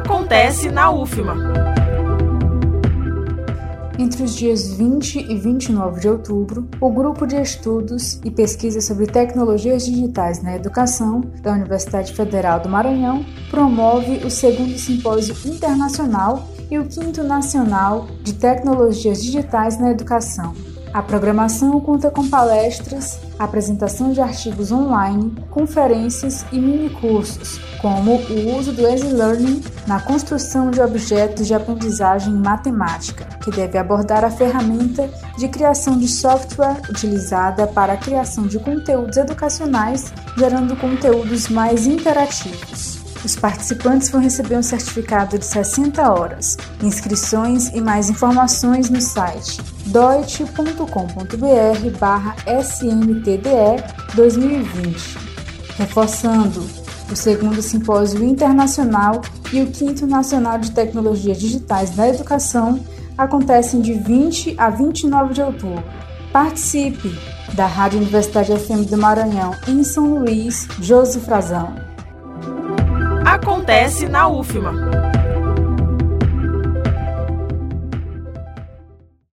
Acontece na UFMA. Entre os dias 20 e 29 de outubro, o Grupo de Estudos e Pesquisa sobre Tecnologias Digitais na Educação da Universidade Federal do Maranhão promove o 2º Simpósio Internacional e o 5º Nacional de Tecnologias Digitais na Educação. A programação conta com palestras, apresentação de artigos online, conferências e minicursos, como o uso do Easy Learning na construção de objetos de aprendizagem em matemática, que deve abordar a ferramenta de criação de software utilizada para a criação de conteúdos educacionais, gerando conteúdos mais interativos. Os participantes vão receber um certificado de 60 horas. Inscrições e mais informações no site deutsche.com.br/smtde 2020. Reforçando, o 2º Simpósio Internacional e o 5º Nacional de Tecnologias Digitais na Educação acontecem de 20 a 29 de outubro. Participe! Da Rádio Universidade FM do Maranhão, em São Luís, Josi Frazão. Acontece na UFMA.